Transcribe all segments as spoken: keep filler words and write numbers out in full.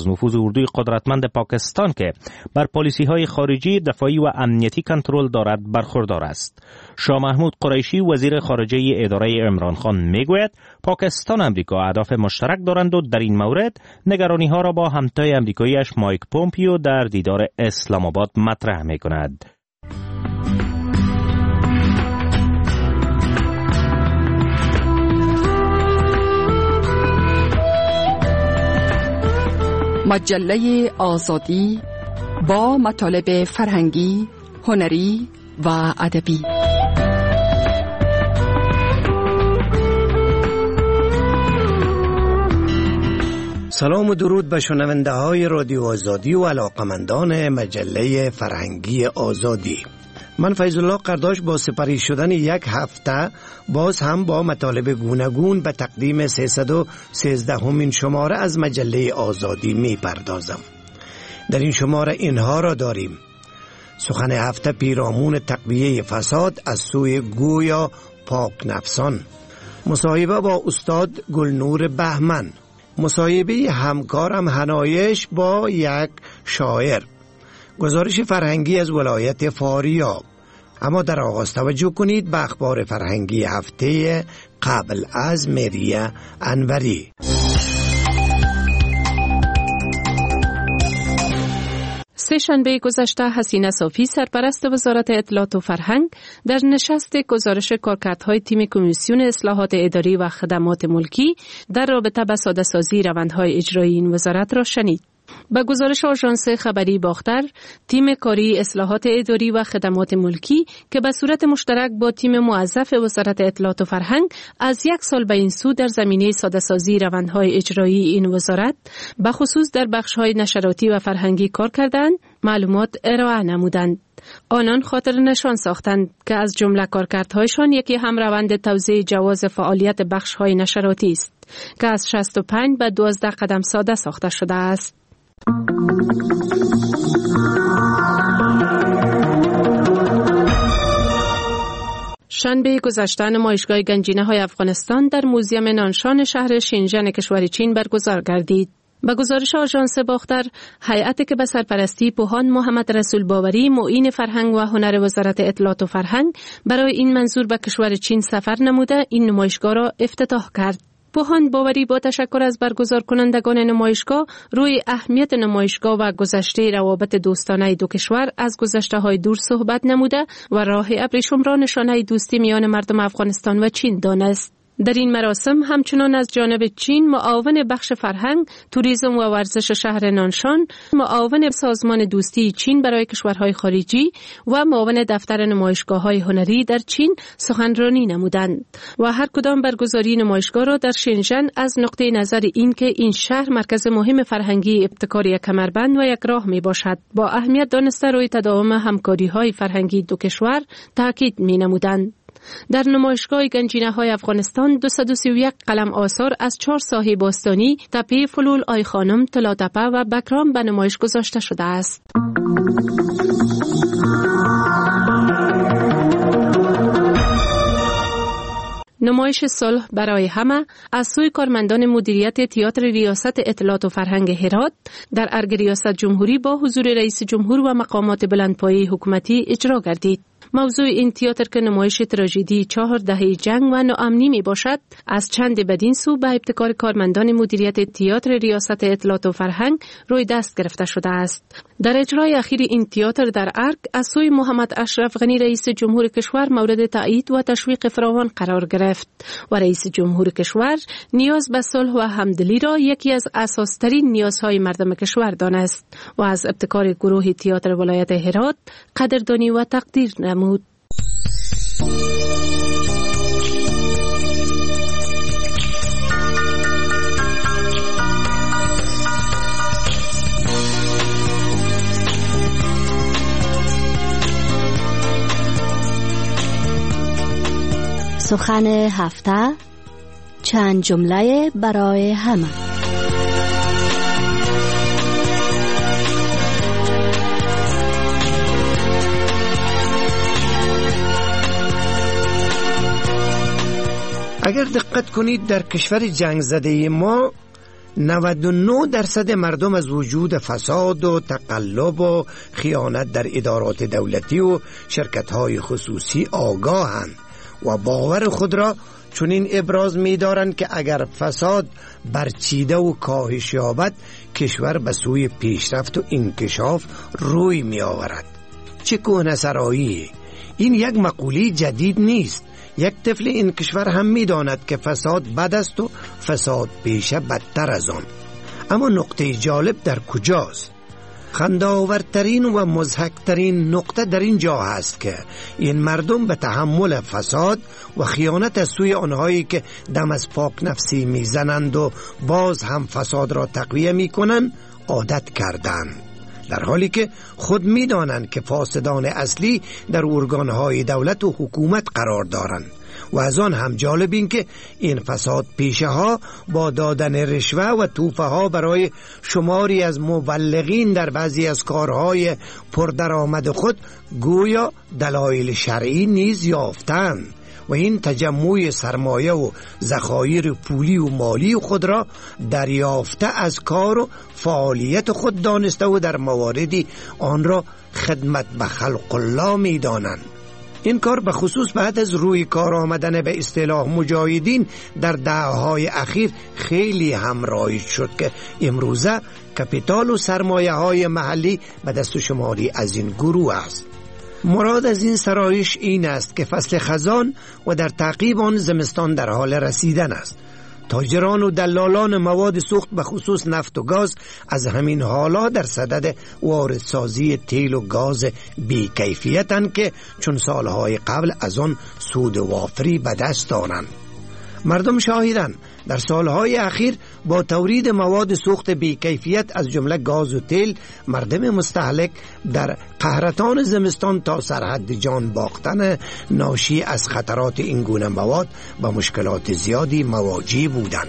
از نفوذ اردوی قدرتمند پاکستان که بر پالیسی‌های خارجی، دفاعی و امنیتی کنترل دارد برخوردار است. شاه محمود قریشی وزیر خارجه اداره عمران خان میگوید پاکستان و امریکا اهداف مشترک دارند و در این مورد نگرانی‌ها را با همتای امریکایی‌اش مایک پومپیو در دیدار اسلام آباد مطرح می‌کند. مجله آزادی با مطالب فرهنگی، هنری و ادبی. سلام و درود به شنونده های رادیو آزادی و علاقمندان مجله فرهنگی آزادی. من فیض الله قرداش با سپری شدن یک هفته باز هم با مطالب گوناگون به تقدیم سیصد و سیزده همین شماره از مجله آزادی می پردازم. در این شماره اینها را داریم: سخن هفته پیرامون تقویه فساد از سوی گویا پاک نفسان، مصاحبه با استاد گلنور بهمن، مصاحبه همکارم هنایش با یک شاعر، گزارش فرهنگی از ولایت فاریاب. اما در آغاز توجه کنید به اخبار فرهنگی هفته قبل از مریه انوری. سه شنبه گذشته حسینه صافی سرپرست وزارت اطلاعات و فرهنگ در نشست گزارش کارکردهای تیم کمیسیون اصلاحات اداری و خدمات ملکی در رابطه با ساده‌سازی روندهای اجرایی این وزارت را شنید. با گزارش آژانس خبری باختر، تیم کاری اصلاحات اداری و خدمات ملکی که به صورت مشترک با تیم موظف وزارت اطلاعات و فرهنگ از یک سال به این سو در زمینه ساده‌سازی روندهای اجرایی این وزارت به خصوص در بخش‌های نشراتی و فرهنگی کار کردند، معلومات ارائه نمودند. آنان خاطر نشان ساختند که از جمله کارکردهایشان یکی هم روند توزیع جواز فعالیت بخش‌های نشراتی است که از شصت و پنج به دوازده قدم ساده ساخته شده است. شنبه گذشته نمایشگاه گنجینه‌های افغانستان در موزیم نانشان شهر شینژن کشور چین برگزار گردید. با گزارش آژانس باختر، هیئتی که به سرپرستی پوهان محمد رسول باوری معین فرهنگ و هنر وزارت اطلاعات و فرهنگ برای این منظور به کشور چین سفر نموده این نمایشگاه را افتتاح کرد. پوهان باوری با تشکر از برگزار کنندگان نمایشگاه روی اهمیت نمایشگاه و گذشته روابط دوستانه دو کشور از گذشته های دور صحبت نموده و راه ابریشم را نشانه دوستی میان مردم افغانستان و چین دانست. در این مراسم همچنان از جانب چین معاون بخش فرهنگ، توریسم و ورزش شهر نانشان، معاون سازمان دوستی چین برای کشورهای خارجی و معاون دفتر نمایشگاه‌های هنری در چین سخنرانی نمودند و هر کدام برگزاری نمایشگاه را در شینژن از نقطه نظر این که این شهر مرکز مهم فرهنگی ابتکاری کمربند و یک راه می باشد با اهمیت دانسته روی تداوم همکاری‌های فرهنگی دو کشور تاکید می نمودند. در نمایشگاه گنجینه‌های افغانستان دویست و سی و یک قلم آثار از چهار ساحه باستانی، تپه فلول آی خانم، طلاتپه و بکرام به نمایش گذاشته شده است. نمایش صلح برای همه از سوی کارمندان مدیریت تئاتر ریاست اطلاعات و فرهنگ هرات در ارگ ریاست جمهوری با حضور رئیس جمهور و مقامات بلندپایه حکومتی اجرا گردید. موضوع این تئاتر که نمایش تراژدی چهار دهه جنگ و ناامنی می باشد، از چند بدین سو به ابتکار کارمندان مدیریت تئاتر ریاست اطلاعات و فرهنگ روی دست گرفته شده است. در اجرای اخیر این تئاتر در ارگ از سوی محمد اشرف غنی رئیس جمهور کشور مورد تایید و تشویق فراوان قرار گرفت و رئیس جمهور کشور نیاز به صلح و همدلی را یکی از اساس‌ترین نیازهای مردم کشور دانست و از ابتکار گروه تئاتر ولایت هرات قدردانی و تقدیر نمود. سخن هفته، چند جمله برای همه. اگر دقت کنید در کشور جنگ زده ما نود و نه درصد مردم از وجود فساد و تقلب و خیانت در ادارات دولتی و شرکت‌های خصوصی آگاهند و باور خود را چنین ابراز می دارند که اگر فساد برچیده و کاهش یابد کشور به سوی پیشرفت و انکشاف روی می آورد. چه کهنه‌سرایی! این یک مقوله جدید نیست. یک طفل این کشور هم می داند که فساد بد است و فساد پیشه بدتر از آن. اما نقطه جالب در کجاست؟ خنده‌آورترین و مضحک‌ترین نقطه در این جا هست که این مردم به تحمل فساد و خیانت از سوی آنهایی که دم از پاک نفسی میزنند و باز هم فساد را تقویه میکنند عادت کردند، در حالی که خود میدانند که فاسدان اصلی در ارگانهای دولت و حکومت قرار دارند. و از آن هم جالب این که این فساد پیشه ها با دادن رشوه و توفه ها برای شماری از مبلغین در بعضی از کارهای پردرآمد خود گویا دلایل شرعی نیز یافتند و این تجمع سرمایه و ذخایر پولی و مالی خود را دریافته از کار و فعالیت خود دانسته و در مواردی آن را خدمت به خلق الله می دانند. این کار به خصوص بعد از روی کار آمدن به اصطلاح مجاهدین در دهه‌های اخیر خیلی هم رایج شد که امروزه کپیتال و سرمایه های محلی به دست و شماری از این گروه است. مراد از این سرایش این است که فصل خزان و در تعقیب آن زمستان در حال رسیدن است. تاجران و دلالان مواد سوخت به خصوص نفت و گاز از همین حالا در صدد واردسازی تیل و گاز بی کیفیتند که چون سالهای قبل از آن سود وافری به دست دارند. مردم شاهدند در سالهای اخیر با تولید مواد سوخت بی کیفیت از جمله گاز و تیل مردم مستهلک در قحطان زمستان تا سرحد جان باختن ناشی از خطرات این گونه مواد با مشکلات زیادی مواجه بودند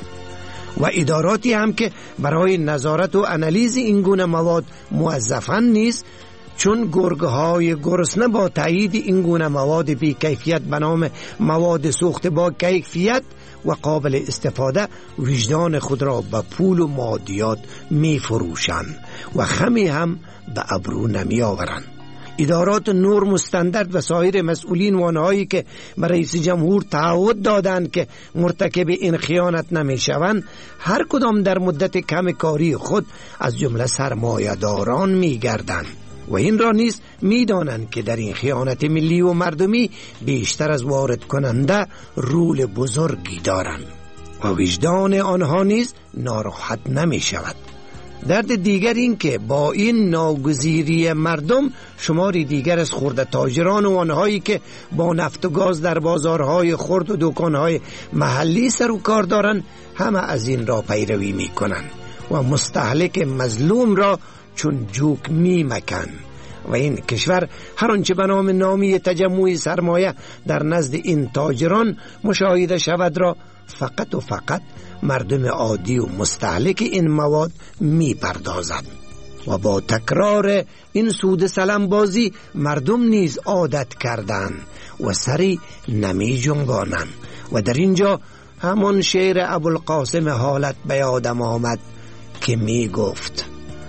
و اداراتی هم که برای نظارت و انالیز این گونه مواد موظفند نیز چون گرگهای گرسنه با تایید این گونه مواد بی کیفیت به نام مواد سوخت با کیفیت و قابل استفاده وجدان خود را به پول و مادیات می فروشند و خمی هم به ابرو نمی آورند. ادارات نور مستندرد و سایر مسئولین و آنهایی که به رئیس جمهور تعهد دادند که مرتکب این خیانت نمی شوند هر کدام در مدت کم کاری خود از جمله سرمایه‌داران می گردند و این را نیز می دانند که در این خیانت ملی و مردمی بیشتر از وارد کننده رول بزرگی دارند و وجدان آنها نیز ناراحت نمی شود. درد دیگر این که با این ناگزیری مردم شماری دیگر از خرده تاجران و آنهایی که با نفت و گاز در بازارهای خرد و دکانهای محلی سر و کار دارند همه از این را پیروی می کنند و مستهلک مظلوم را چون جوک می مکن و این کشور هر آنچه به نام نامی تجمع سرمایه در نزد این تاجران مشاهده شود را فقط و فقط مردم عادی و مستهلک این مواد می پردازد و با تکرار این سود سلم بازی مردم نیز عادت کردند و سری نمی جنبانند و در اینجا همان شعر ابوالقاسم حالت به یادم آمد که می گفت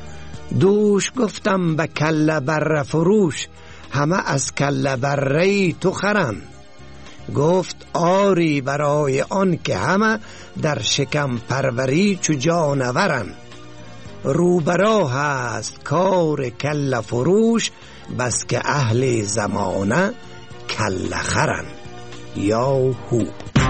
دوش گفتم به کله بره فروش همه از کله بره تو خرند. گفت آری برای آن که همه در شکم پروری چو جانورند. روبراه هست کار کله فروش بس که اهل زمانه کله خرند. یاهو.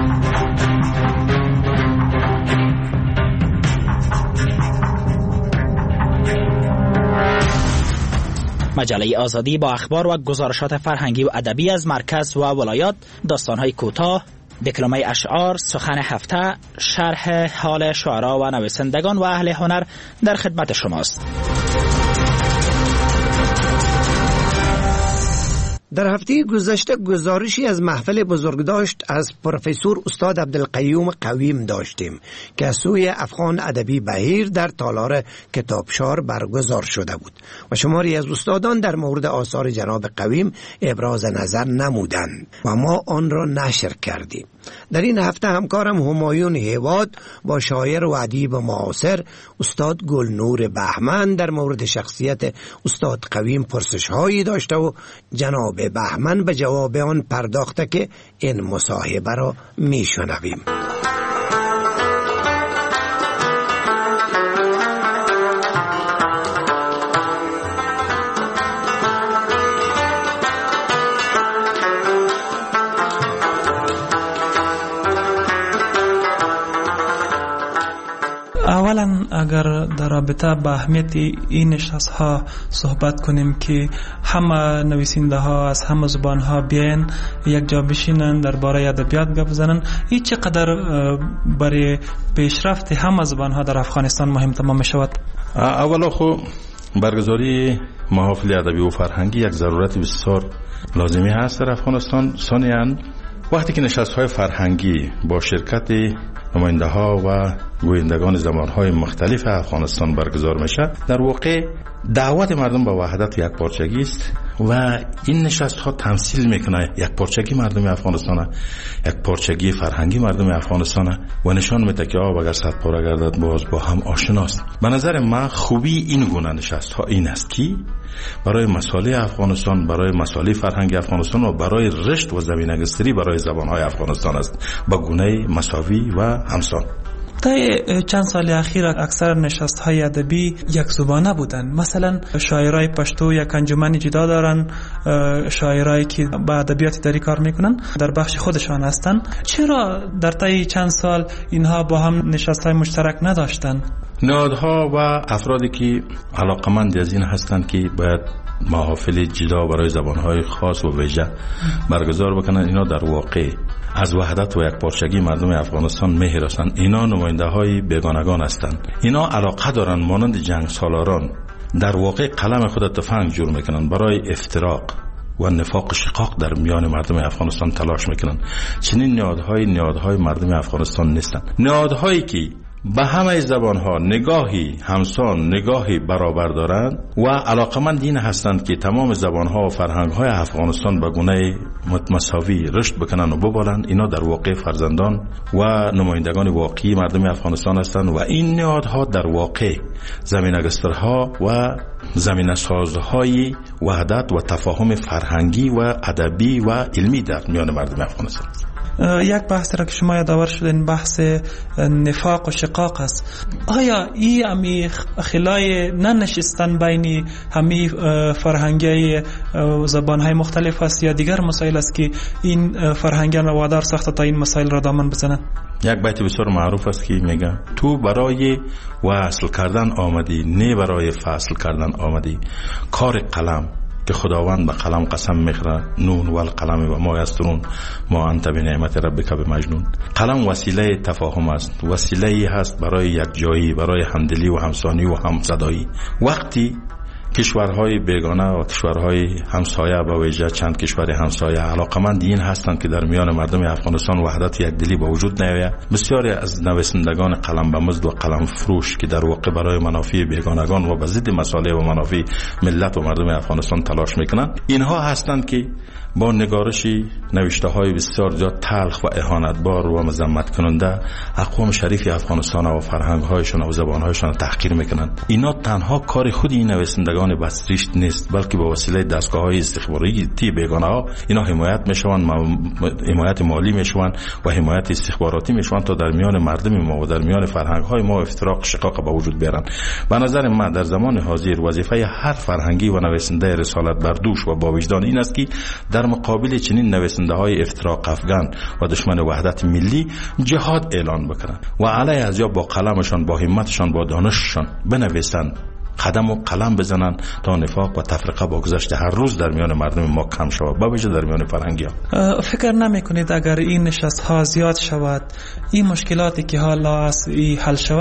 مجله آزادی با اخبار و گزارشات فرهنگی و ادبی از مرکز و ولایات، داستان‌های کوتاه، دکلمه اشعار، سخن هفته، شرح حال شعرا و نویسندگان و اهل هنر در خدمت شماست. در هفته گذشته گزارشی از محفل بزرگداشت از پروفسور استاد عبدالقیوم قویم داشتیم که از سوی افغان ادبی بهیر در تالار کتابشار برگزار شده بود و شماری از استادان در مورد آثار جناب قویم ابراز نظر نمودند و ما آن را نشر کردیم. در این هفته همکارم همایون هیواد با شاعر و ادیب معاصر استاد گلنور بهمن در مورد شخصیت استاد قویم پرسش هایی داشته و جناب بهمن به جواب آن پرداخته که این مصاحبه را میشنویم. اولا اگر در رابطه با اهمیت این نشست ها صحبت کنیم که همه نویسنده ها از همه زبان ها بیاین یک جا بشینن درباره ادبیات گپ بزنن، این چقدر برای پیشرفت همه زبان ها در افغانستان مهم تمام شود؟ اولا خو برگزاری محافل ادبی و فرهنگی یک ضرورت بسیار لازمی هست در افغانستان. ثانیاً وقتی که نشست‌های فرهنگی با شرکت نماینده‌ها و گویندگان زبان‌های مختلف افغانستان برگزار میشه، در واقع دعوت مردم به وحدت و یکپارچگی است و این نشست‌ها تمثیل میکنه یکپارچگی مردم افغانستان، یکپارچگی فرهنگی مردم افغانستان و نشان میده که آب اگر صد پاره گردد باز با هم آشناست. به نظر من خوبی این گونه نشست‌ها این است که برای مسائل افغانستان، برای مسائل فرهنگی افغانستان و برای رشد و زمینه‌گستری برای زبان‌های افغانستان است با گونه مساوی و همسان. طی چند سال اخیر اکثر نشست‌های ادبی یک زبانه بودن. مثلا شاعرای پشتو یک انجمن جدا دارن، شاعرایی که با ادبیات دری کار میکنن در بخش خودشان هستن. چرا در طی چند سال اینها با هم نشست‌های مشترک نداشتن؟ نهادها و افرادی که علاقمند از این هستند که باید محافل جدا برای زبانهای خاص و ویژه برگزار بکنن، اینا در واقع از وحدت و یکپارچگی مردم افغانستان می‌هراسند. اینا نماینده های بیگانگان هستند. اینا علاقه دارن مانند جنگ سالاران در واقع قلم خود تفنگ جور میکنن برای افتراق و نفاق و شقاق در میان مردم افغانستان تلاش میکنن. چنین نهادهای نهادهای مردم افغانستان نیستند. نهادهایی که به همه زبانها نگاهی همسان، نگاهی برابر دارند و علاقمند این هستند که تمام زبانها و فرهنگهای افغانستان به گونه متمساوی رشد بکنن و ببالند، اینا در واقع فرزندان و نمایندگان واقعی مردم افغانستان هستند و این نهادها در واقع زمینه‌گسترها و زمینه‌سازهای وحدت و تفاهم فرهنگی و ادبی و علمی در میان مردم افغانستان. یک بحث را که شما یادآور شدین بحث نفاق و شقاق است. آیا این همی خلای ننشستن بین همی فرهنگی زبانهای مختلف است یا دیگر مسائل است که این فرهنگیان را وادار ساخته تا این مسائل را دامن بزنند؟ یک بیت بسیار معروف است که میگه تو برای وصل کردن آمدی، نه برای فصل کردن آمدی. کار قلم که خداوند به قلم قسم میخوره، نون و القلم و ما یسطرون ما انت بنعمت ربک بمجنون. قلم وسیله تفاهم است، وسیله هست برای یک جایی، برای همدلی و همسانی و همصدایی. وقتی کشورهای بیگانه و کشورهای همسایه به ویژه چند کشور همسایه علاقمند این هستند که در میان مردم افغانستان وحدت یکدلی به وجود نیاید، بسیاری از نویسندگان قلم به مزد و قلم فروش که در واقع برای منافع بیگانگان و به ضد مصالح و منافع ملت و مردم افغانستان تلاش میکنند، اینها هستند که با نگارشی نوشته های بسیار زیاد تلخ و اهانتبار و مذمت کننده اقوام شریف افغانستان و فرهنگ هایشان و زبان هایشان تحقیر میکنند. اینا تنها کار خود این نویسندگان بسریشت نیست، بلکه با وسیله دستگاه های استخباراتی بیگانه ها اینا حمایت میشوند، حمایت مالی میشوند و حمایت استخباراتی میشوند تا در میان مردم ما و در میان فرهنگ های ما افتراق شقاق به وجود بیارن. به نظر من در زمان حاضر وظیفه هر فرهنگی و نویسنده رسالت بردوش و با وجدان این است که در مقابل چنین نویسنده های افتراق افغان و دشمن وحدت ملی جهاد اعلان بکنند و علیه از یا با قلمشان، با همتشان، با دانششان بنویسند، قدم و قلم بزنن تا نفاق و تفرقه با گذشت هر روز در میان مردم ما کم شود، با وجه در میان فرهنگی ها. فکر نمی کنید اگر این نشست ها زیاد شود این مشکلاتی که حالا است ای حل شود؟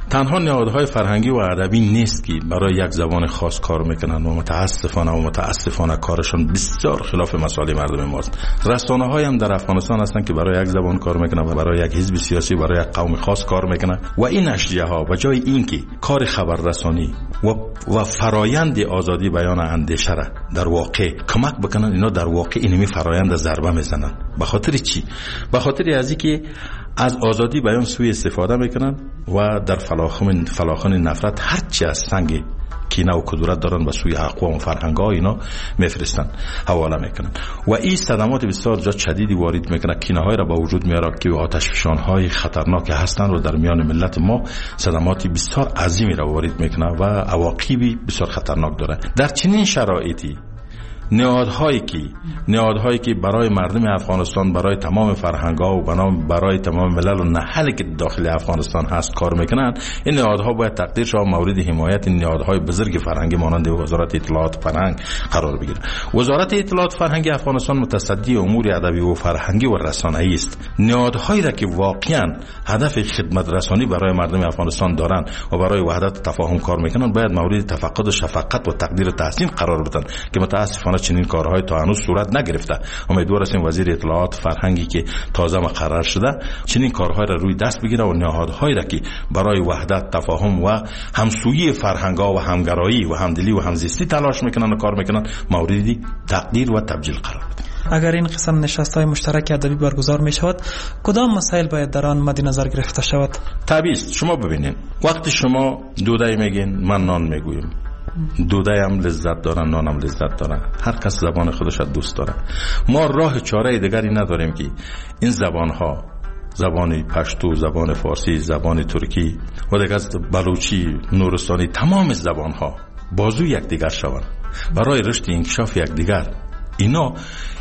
تنها نهادهای فرهنگی و ادبی نیست که برای یک زبان خاص کار میکنن و متاسفانه و متاسفانه کارشون بسیار خلاف مصالح مردم ماست. رسانه‌های هم در افغانستان هستن که برای یک زبان کار میکنن و برای یک حزب سیاسی، برای یک قوم خاص کار میکنن و این اشریه ها به جای اینکه کار خبررسانی و و فرایند آزادی بیان اندیشه را در واقع کمک بکنن، اینا در واقع اینمی فرایند ضربه میزنن. به خاطر چی؟ به خاطر از اینکه از آزادی بیان سوی استفاده میکنن و در فلاخن فلاخن نفرت هرچی از سنگ کینه و کدورت دارن به سوی اقوام و فرهنگ‌ها اینا میفرستن، حواله میکنن و این صدمات بسیار جا شدیدی وارد میکنه، کینه‌های را به وجود میاره که آتش فشان‌های خطرناک هستن و در میان ملت ما صدماتی بسیار عظیمی را وارد میکنه و عواقبی بسیار خطرناک داره. در چنین شرایطی نهادهایی که نهادهایی که برای مردم افغانستان، برای تمام فرهنگ‌ها و برای تمام ملل و نهلی که داخل افغانستان هست کار میکنن، این نهادها باید تقدیر شود مورد حمایت نهادهای بزرگ فرهنگی مانند وزارت اطلاعات فرهنگ قرار بگیره. وزارت اطلاعات فرهنگی افغانستان متصدی امور ادبی و فرهنگی و رسانه‌ای است. نهادهایی را که واقعا هدف خدمت رسانی برای مردم افغانستان دارند و برای وحدت و تفاهم کار میکنن باید مورد تفقد و شفقت و تقدیر و تحسین قرار بدن که متاسفانه چنین کارهای تا هنوز صورت نگرفته. امیدوار هستیم وزیر اطلاعات فرهنگی که تازه مقرر شده چنین کارهای را روی دست بگیره و نهادهایی را که برای وحدت، تفاهم و همسویی فرهنگ‌ها و همگرایی و همدلی و همزیستی تلاش میکنن و کار میکنن موردی تقدیر و تبجیل قرار بده. اگر این قسم نشست‌های مشترک ادبی برگزار می شود، کدام مسائل باید در آن مد نظر گرفته شود؟ طبیعی است. شما ببینید وقتی شما دوده میگین، من نان میگویم، دوده هم لذت دارن، نان هم لذت دارن، هر کس زبان خودش دوست داره. ما راه چاره دیگری نداریم که این زبان ها، زبان پشتو، زبان فارسی، زبان ترکی و دیگر بلوچی، نورستانی، تمام زبان ها بازو یکدیگر شوند برای رشد انکشاف یکدیگر. اینا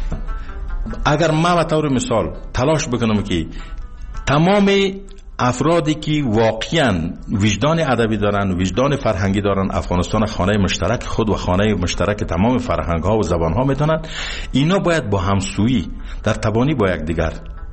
اگر ما به طور مثال تلاش بکنم که تمام افرادی که واقعا وجدان ادبی دارن، وجدان فرهنگی دارن، افغانستان خانه مشترک خود و خانه مشترک تمام فرهنگ ها و زبان ها میدونن، اینا باید با همسویی در تبانی با یکدیگر،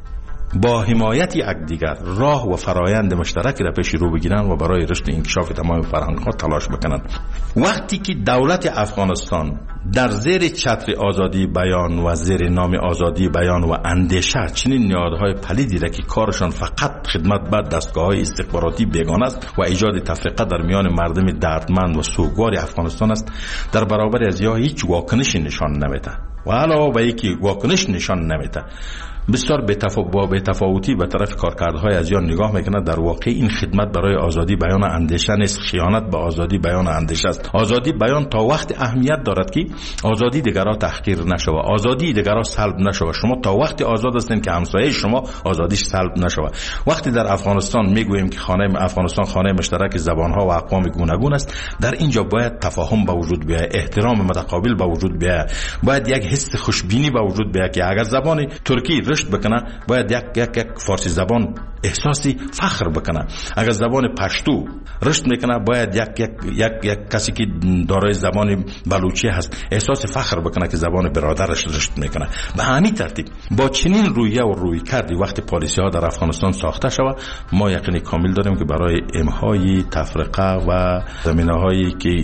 با حمایت یکدیگر راه و فرایند مشترک را پیش رو بگیرن و برای رشد انکشاف تمام فرهنگ ها تلاش بکنن. وقتی که دولت افغانستان در زیر چتر آزادی بیان و زیر نام آزادی بیان و اندیشه چنین نهادهای پلیدی را که کارشان فقط خدمت بر دستگاه‌های استخباراتی بیگانه است و ایجاد تفرقه در میان مردم دردمند و سوگوار افغانستان است، در برابر از یا هیچ واکنشی نشان نمیده و علاوه بر اینکه واکنش نشان نمیده بسیار به تفاوتی به طرف کارکردهای از یا نگاه میکنه. در واقع این خدمت برای آزادی بیان اندیشه نیست، خیانت به آزادی بیان اندیشه است. آزادی بیان تا وقت اهمیت دارد که آزادی دیگران تحقیر نشود، آزادی دیگران سلب نشود. شما تا وقت آزاد هستین که همسایه شما آزادیش سلب نشود. وقتی در افغانستان میگوییم که خانه افغانستان خانه مشترک زبانها و اقوام گوناگون است، در اینجا باید تفاهم به وجود بیاید، احترام متقابل به وجود بیاید، باید یک حس خوشبینی به وجود بیاید که اگر زبان ترکی رشد بکنه باید یک یک یک فارسی زبان احساسی فخر بکنه، اگر زبان پشتو رشد میکنه باید یک یک یک یک کسی که دارای زبان بلوچی هست احساس فخر بکنه که زبان برادرش رشد میکنه. به همین ترتیب با چنین رویه و روی کردی وقتی پالیسی ها در افغانستان ساخته شود، ما یقین کامل داریم که برای امحای تفرقه و زمینه هایی که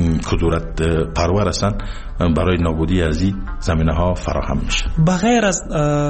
کدورت پرور هستند برای نابودی از این زمینه ها فراهم میشه. بغیر از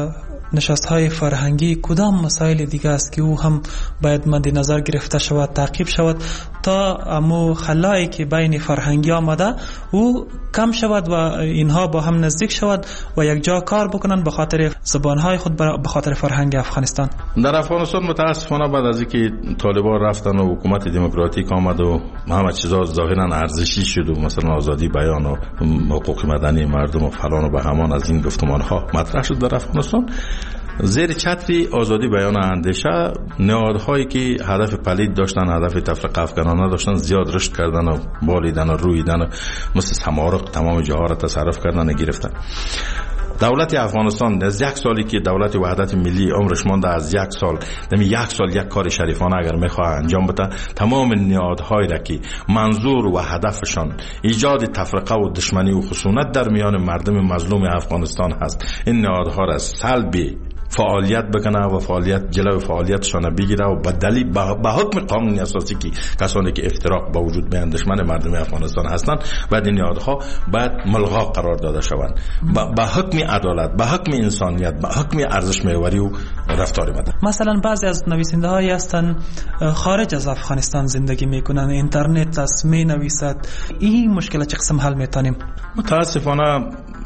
نشست های فرهنگی کدام مسائل دیگه است که او هم باید مد نظر گرفته شود، تعقیب شود تا امو خلایی که بین فرهنگی آمده او کم شود و اینها با هم نزدیک شود و یک جا کار بکنن به خاطر زبان های خود، به خاطر فرهنگ افغانستان؟ در افغانستان متاسفانه بعد از اینکه طالبان رفتن و حکومت دموکراتیک آمد و همه چیزا ظاهرا ارزشی شد و مثلا آزادی بیان و حقوق مدنی مردم و فلان و به همان از این گفتمان ها مطرح شد در افغانستان، زیر چتری آزادی بیان اندیشه نهادهایی که هدف پلید داشتن، هدف تفرقه افغانانه داشتن، زیاد رشد کردن و بالیدن و رویدن و مثل سمارق تمام جاها را تصرف کردن و گرفتن. دولت افغانستان از یک سالی که دولت وحدت ملی عمرش مانده، از یک سال دمی یک سال یک کار شریفانه اگر میخواه انجام بده، تمام نهادهایی را که منظور و هدفشان ایجاد تفرقه و دشمنی و خشونت در میان مردم مظلوم افغانستان هست، این نهادها را سلبی فعالیت بکنه و فعالیت جلو فعالیتشان بگیره و به دلیل به حکم قانون اساسی که کسانی که افتراق با وجود بیان دشمن مردم افغانستان هستند و این نهادها باید ملغا قرار داده شوند به حکم عدالت، به حکم انسانیت، به حکم ارزش محوری و رفتار مدنی. مثلا بعضی از نویسنده هایی هستن خارج از افغانستان زندگی میکنن، اینترنت است می نویسد، این مشکل چه قسم حل میتونیم؟ متاسفانه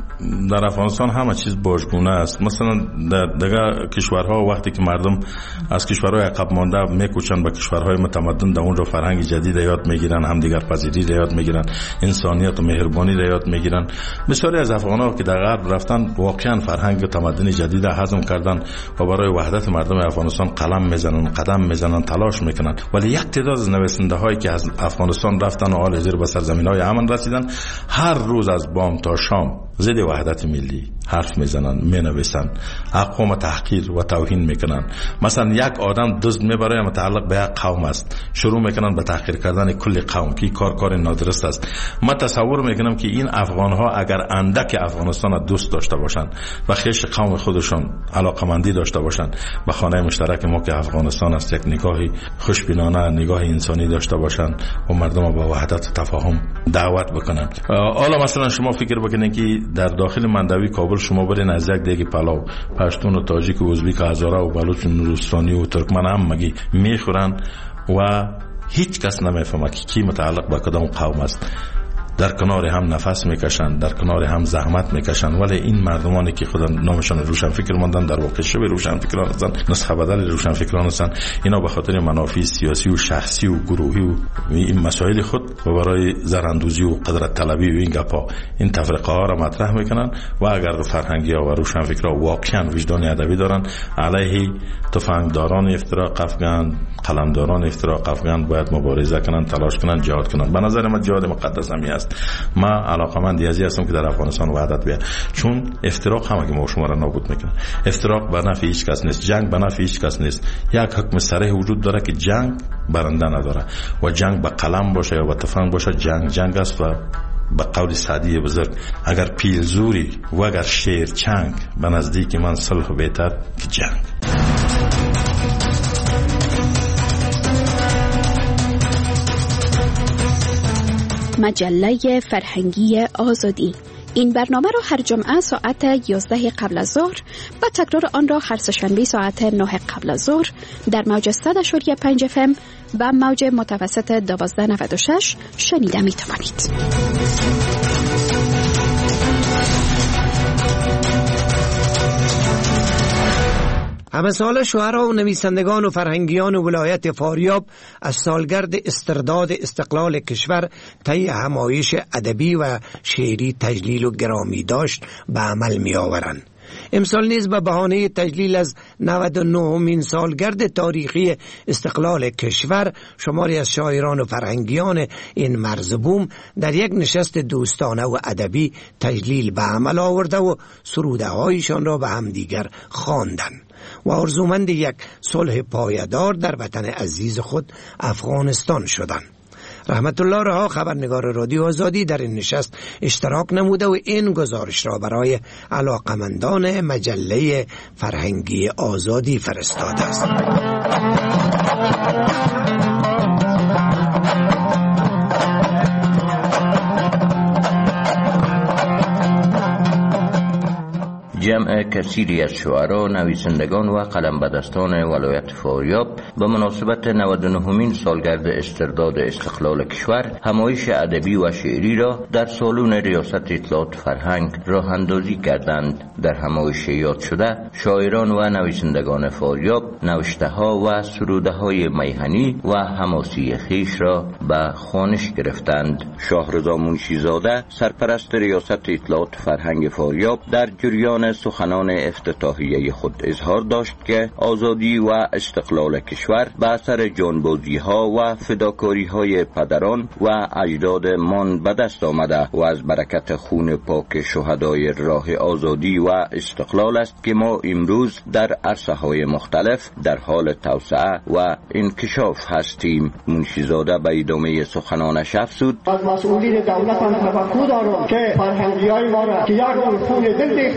در افغانستان همه چیز باجگونه است. مثلا در دیگه کشورها وقتی که مردم از کشورهای عقب مانده میکوچن به کشورهای متمدن، در اونجا فرهنگ جدید یاد میگیرن، همدیگر پذیری یاد میگیرن، انسانیت و مهربانی یاد میگیرن. بسیاری از افغان‌ها که در غرب رفتن واقعا فرهنگ و تمدن جدید هضم کردن و برای وحدت مردم افغانستان قلم میزنن، قدم میزنن، تلاش میکنن. ولی یک تعداد از نویسنده هایی که از افغانستان رفتن و حال زیر به سرزمین‌های امن رسیدن، هر روز از بام تا شام ضد وحدت ملی حرف میزنن، مینویسن، اقوام تحقیر و توهین میکنن. مثلا یک آدم دزد میبره متعلق به یک قوم است، شروع میکنن به تحقیر کردن کل قوم که کار کار نادرست است. من تصور میکنم که این افغان ها اگر اندک افغانستان دوست داشته باشند و خیش قوم خودشان علاقمندی داشته باشند به خانه مشترک ما که افغانستان است، یک نگاهی خوشبینانه، نگاه انسانی داشته باشند و مردم به وحدت و تفاهم دعوت بکنن. حالا مثلا شما فکر بکنید که در داخل مندوی کابل شما برین از یک دیگه پلاو پشتون و تاجیک و ازبیک و هزاره و بلوچ و نورستانی و ترکمن هم مگی میخورن و هیچ کس نمیفهمه که کی متعلق به کدام قوم است. در کنار هم نفس میکشن، در کنار هم زحمت میکشن، ولی این مردمانی که خدا نامشان روشن فکر ماندن در واقع شبه روشن فکران هستن، نسخه بدل روشن فکران هستن. اینا به خاطر منافع سیاسی و شخصی و گروهی و این مسائل خود و برای زراندوزی و قدرت طلبی و این گپا این تفرقه ها را مطرح میکنن. و اگر فرهنگی ها و روشن فکرها واقعا وجدان ادبی دارن، علیه تفنگداران افتراق افغان، قلمداران افتراق افغان باید مبارزه کنن، تلاش کنن، جهاد کنن. به نظر من جهاد مقدس هم است. من علاقمند ازی هستم که در افغانستان وحدت بیاد، چون افتراق همه که ما شما را نابود میکنه. افتراق به نفع هیچ کس نیست، جنگ به نفع هیچ کس نیست. یک حکم صریح وجود داره که جنگ برنده نداره و جنگ به قلم باشه یا به تفنگ باشه، جنگ جنگ است. و به قول سعدی بزرگ، اگر پیل زوری و اگر شیر چنگ، به نزدیک من صلح بهتر که جنگ. مجله فرهنگی آزادی. این برنامه را هر جمعه ساعت یازده قبل از ظهر و تکرار آن را هر سه‌شنبه ساعت نه قبل از ظهر در موج صد و پنج اف ام و موج متوسط دوازده نود و شش شنیده می توانید. همه سال شعرا و نویسندگان و فرهنگیان و ولایت فاریاب از سالگرد استرداد استقلال کشور طی همایش ادبی و شعری تجلیل و گرامی داشت به عمل می آورند. امسال نیز به بهانه تجلیل از نود و نهمین سالگرد تاریخی استقلال کشور، شماری از شاعران و فرهنگیان این مرزبوم در یک نشست دوستانه و ادبی تجلیل به عمل آورده و سروده هایشان را به همدیگر خواندند و آرزومند یک صلح پایدار در وطن عزیز خود افغانستان شدند. رحمت الله رها، خبرنگار رادیو آزادی، در این نشست اشتراک نموده و این گزارش را برای علاقمندان مجله فرهنگی آزادی فرستاده است. جمع کثیری از شعرا، نویسندگان و قلمبدستان ولایت فاریاب به مناسبت نود و نهمین سالگرد استرداد استقلال کشور همایش ادبی و شعری را در سالن ریاست اطلاعات فرهنگ راه اندازی کردند. در همایش یاد شده شاعران و نویسندگان فاریاب نوشته ها و سروده های میهنی و حماسی خیش را به خوانش گرفتند. شاهرضا منشیزاده، سرپرست ریاست اطلاعات فرهنگ فاریاب، در جریان سخنان افتتاحیه خود اظهار داشت که آزادی و استقلال کشور به اثر جانبازی ها و فداکاری های پدران و اجداد من به دست آمده و از برکت خون پاک شهدای راه آزادی و استقلال است که ما امروز در عرصه های مختلف در حال توسعه و انکشاف هستیم. منشیزاده به ادامه سخنانش افزود: از مسئولین دولت هم توقع دارم که فرهنگیای ما را که یک خون دل ریختند و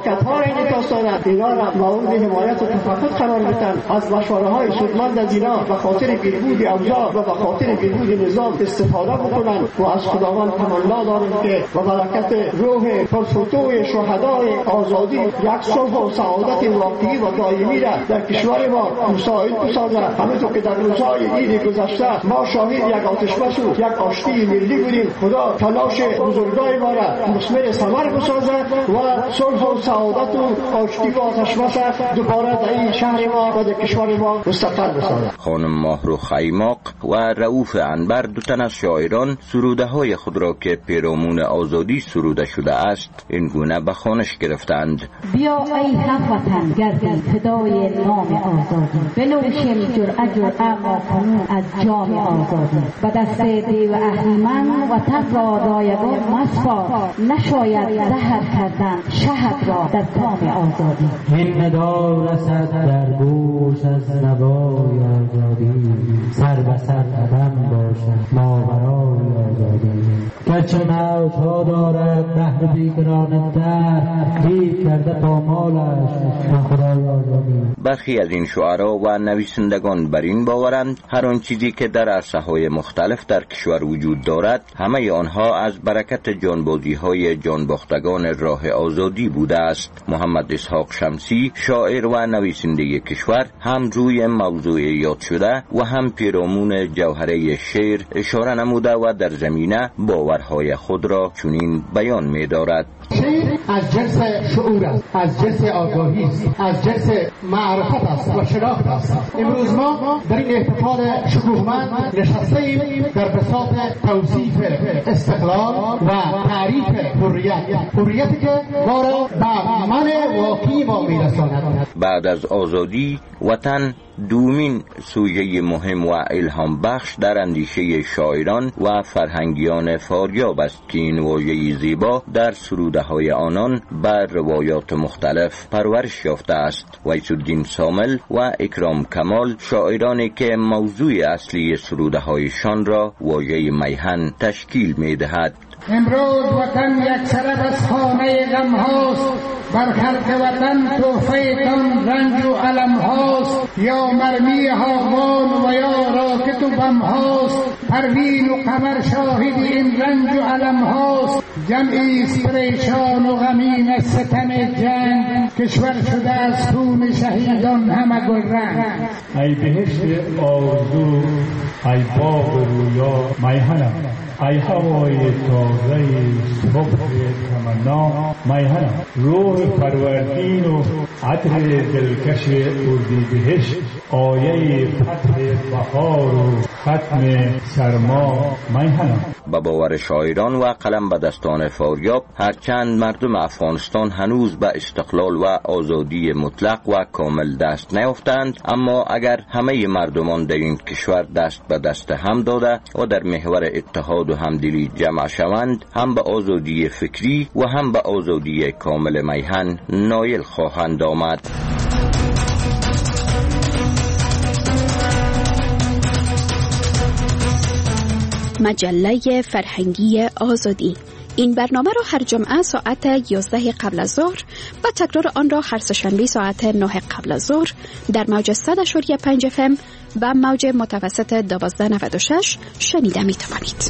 واقعیت‌ها را این داستان اینا را مورد حمایت و تفقد قرار بدن، از مشوره‌های سودمند از اینا به خاطر بهبود اوضاع و به خاطر بهبود نظام استفاده بکنن و از خداوند تمنا داریم که با برکت روح پرفتوی شهدای آزادی یک صلح و سعادت واقعی و دائمی را در کشور ما مساعد بسازد. همونطور که در روزهای عید گذشته ما شاهد یک آتشبس و یک آشتی ملی بودیم. خدا تلاش بزرگای ما را مثمر ثمر بسازد و صلح و سعادت و آشتی و آتشبس دوباره در این شهر ما و در کشور ما مستقر بسازد. خانم ماهرو خیماق و رؤوف عنبر دو تن از شاعران سروده های خود را که پیرامون آزادی سروده شده است این گونه به خوانش گرفتند. بیا ای هموطن گردیم فدای نام آزادی، بنوشیم جرأت جرأت ما کنون از جام آزادی. به دست دیو اهریمن و تن را رایگان مسپار، نشاید زهر کردن شهد را در کام آزادی. این ندا رسد در گوش از نوای آزادی، سر به سر قدم باشد ما برای آزادی. گرچه موجها دارد بحر بیکران در، هیچ کرده پامالش من خدای آزادی. برخی از این شعرا و نویسندگان بر این باورند هر آن چیزی که در عرصه‌های مختلف در کشور وجود دارد همه آنها از برکت جانبازی‌های جانباختگان راه آزادی بوده است. محمد اسحاق شمسی شاعر و نویسنده کشور هم روی موضوع یاد شده و هم پیرامون جوهره شعر اشاره نموده و در زمینه باورهای خود را چنین بیان می‌دارد. شعر از جنس شعور است، از جنس آگاهی است، از جنس معرفت است و شناخت است. امروز ما در این احتفال شکوهمند نشسته‌ایم در بساط توصیف استقلال و تعریف حریت، حریتی که ما را به من واقعی ما می‌رساند. بعد از آزادی وطن دومین سوژه مهم و الهام بخش در اندیشه شاعران و فرهنگیان فاریاب است که این واژه زیبا در سروده های آنان بر روایات مختلف پرورش یافته است. ویس‌الدین سامل و اکرام کمال شاعرانی که موضوع اصلی سروده هایشان را واژه میهن تشکیل می دهد. امروز وطن یک سرب از خانه غم هاست، بر خلق وطن تحفه‌تان رنج و علم هاست. یا مرمی هاوان و یا راکت و بم هاست، پروین و قمر شاهد این رنج و علم هاست. جمعی پریشان و غمین از ستم جنگ، کشور شده از خون شهیدان همه گلرنگ. ای بهشت آرزو ای باغ رویا میهنم، ای هوای تازه صبح تمنا میهنم. روح پروردین و عطر دلکش اردی بهشت، آیه فتح بهار و ختم سرما میهنم. با باور شاعران و قلم به دستان فاریاب هرچند مردم افغانستان هنوز به استقلال و آزادی مطلق و کامل دست نیافتند، اما اگر همه مردمان در این کشور دست به دست هم داده و در محور اتحاد و همدلی جمع شوند، هم به آزادی فکری و هم به آزادی کامل میهن نایل خواهند آمد. مجله فرهنگی آزادی. این برنامه را هر جمعه ساعت یازده قبل از ظهر و تکرار آن را هر سه‌شنبه ساعت نه قبل از ظهر در موج صد و پنج اف ام و موج متوسط دوازده نود و شش شنیده می توانید.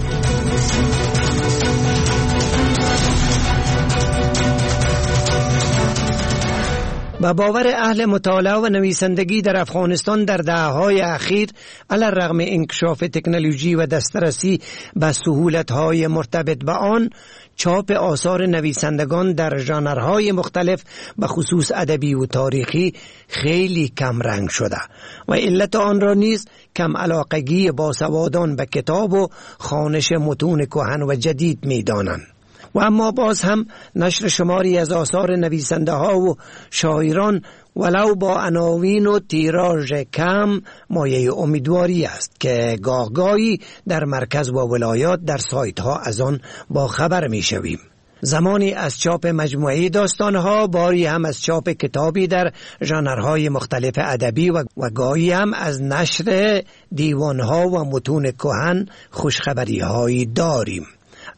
با باور اهل مطالعه و نویسندگی در افغانستان در دهه‌های اخیر علی الرغم انکشاف تکنولوژی و دسترسی به سهولت‌های مرتبط به آن، چاپ آثار نویسندگان در ژانرهای مختلف به خصوص ادبی و تاریخی خیلی کم رنگ شده و علت آن را نیز کم علاقگی باسوادان به کتاب و خوانش متون کهن و جدید می‌دانند. و اما باز هم نشر شماری از آثار نویسنده ها و شاعران ولو با عناوین و تیراژ کم مایه امیدواری است که گاهگاهی در مرکز و ولایات در سایت ها از آن با خبر می شویم. زمانی از چاپ مجموعه داستانها، باری هم از چاپ کتابی در ژانرهای مختلف ادبی و, و گاهی هم از نشر دیوانها و متون کهن خوشخبری هایی داریم.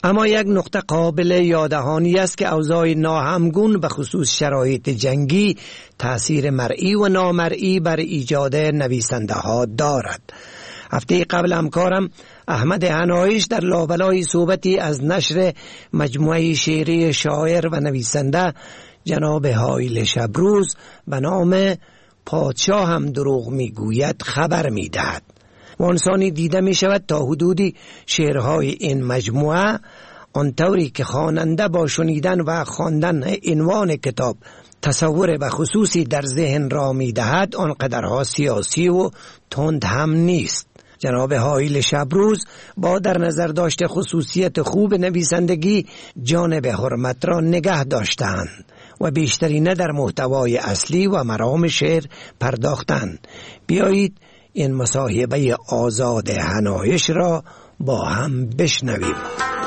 اما یک نقطه قابل یاددهانی است که اوضاع ناهمگون به خصوص شرایط جنگی تأثیر مرئی و نامرئی بر ایجاد نویسنده ها دارد. هفته قبل همکارم احمد حنایش در لابلای صحبتی از نشر مجموعه شعری شاعر و نویسنده جناب حائل شبروز به نام پادشاه هم دروغ میگوید خبر میدهد. وانسانی دیده می شود تا حدودی شعرهای این مجموعه آنطوری که خواننده با شنیدن و خواندن عنوان کتاب تصور به خصوصی در ذهن را می دهد آنقدرها سیاسی و تند هم نیست. جناب حائل شبروز با در نظر داشت خصوصیت خوب نویسندگی جانب حرمت را نگه داشتند و بیشتری نه در محتوای اصلی و مرام شعر پرداختند. بیایید این مصاحبه آزاد حنایش را با هم بشنویم.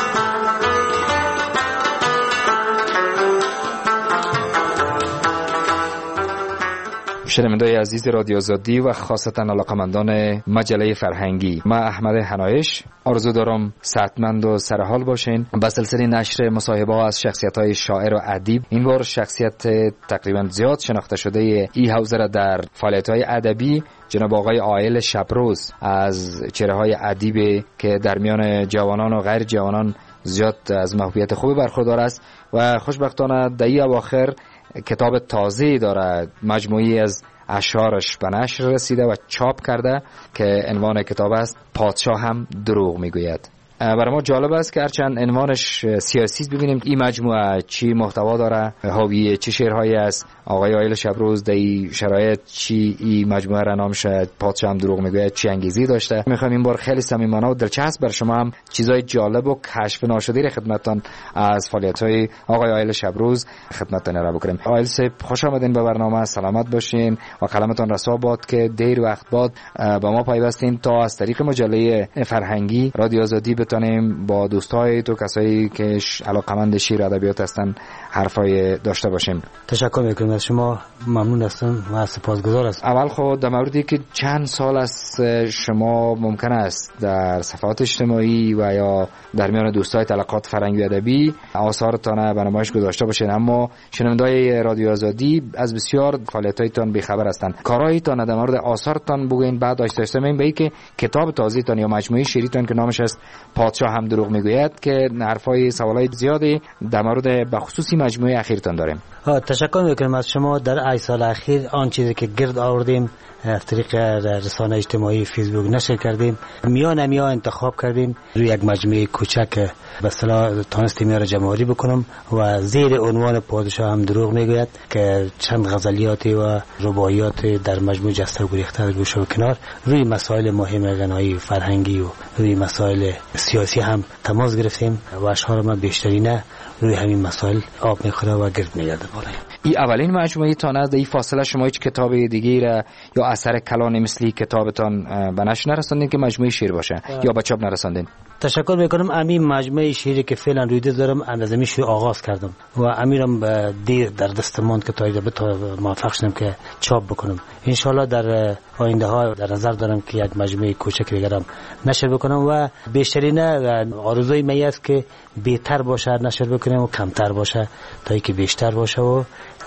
شنوندگان عزیز رادیو آزادی و خاصتا علاقمندان مجله فرهنگی، من احمد حنایش آرزو دارم صحتمند و سرحال باشین. با سلسله نشر مصاحبه از شخصیت‌های شاعر و ادیب، این بار شخصیت تقریبا زیاد شناخته شده ای حوزه را در فعالیت‌های ادبی جناب آقای حائل شبروز از چهره‌های ادیب که در میان جوانان و غیر جوانان زیاد از محبوبیت خوبی برخوردار است و خوشبختانه در این اواخر کتاب تازه دارد، مجموعی از اشعارش به نشر رسیده و چاپ کرده که عنوان کتاب است پادشاه هم دروغ میگوید. برای ما جالب است که هرچند عنوانش سیاسی ببینیم این مجموعه چی محتوا داره، حاوی چه شعرهایی است. آقای حائل شبروز در این شرایط چی این مجموعه را نام شد پادشاه هم دروغ میگوید چی انگیزی داشته. میخوام این بار خیلی صمیمانه و دلچسب بر شما هم چیزای جالب و کشف ناشده را خدمتتان از فعالیت‌های آقای حائل شبروز خدمتتان را بکنیم. حائل صاحب خوش آمدین به برنامه، سلامت باشین و کلامتان رسا باد که دیر وقت بعد با ما پیوستین تا از طریق مجله فرهنگی رادیو آزادی بتونیم با دوستای تو کسایی که علاقمند شعر و ادبیات هستن حرفای داشته باشیم. تشکر میکنم از شما، ممنون هستم و سپاسگزار هستم. اول خود در موردی که چند سال است شما ممکن است در صفحات اجتماعی و یا در میان دوستای تلقات فرهنگی و ادبی آثارتان به نمایش گذاشته باشین، اما شنوندای رادیو آزادی از بسیار فعالیتایتان بی‌خبر هستند. کارهایتان در مورد آثارتان بگوین، بعد داشته داشته به اینکه کتاب تازه‌تان یا مجموعه شعریتان که نامش است پادشاه هم دروغ میگوید که حرفای سوالای زیادی در مورد به خصوصی مجموعه اخیرتان داریم. ها تشکر میکنم از شما. در ای سال اخیر آن چیزی که گرد آوردیم از طریق رسانه اجتماعی فیسبوک نشر کردیم، میان میان انتخاب کردیم روی یک مجموعه کوچک به اصطلاح تانستیم را جمع‌آوری بکنم و زیر عنوان پادشاه هم دروغ میگوید که چند غزلیات و رباعیات در مجموعه جسته و گریخته از گوشه و کنار روی مسائل مهم غنایی فرهنگی و روی مسائل سیاسی هم تماس گرفتیم و اشعار ما بیشتری نه روی همین مسائل آب میخوره و گرد میگرده بالای. این اولین مجموعه تان است. این فاصله شما هیچ کتاب دیگه را یا اثر کلان مثلی کتابتان به نشر نرساندین که مجموعه شعر باشه آه. یا به چاپ نرساندین؟ تشکر میکنم. امین مجموعه شعری که فعلا رویده دارم از امی شروع آغاز کردم و امیرم دیر در دست ماند که تا به تا موفق شدم که چاپ بکنم. ان شاء الله در آینده ها در نظر دارم که یک مجموعه کوچک دیگرم نشر بکنم و بیشتری نه آرزوی من است که بهتر باشه نشر بکنم و کمتر باشه تا اینکه بیشتر باشه و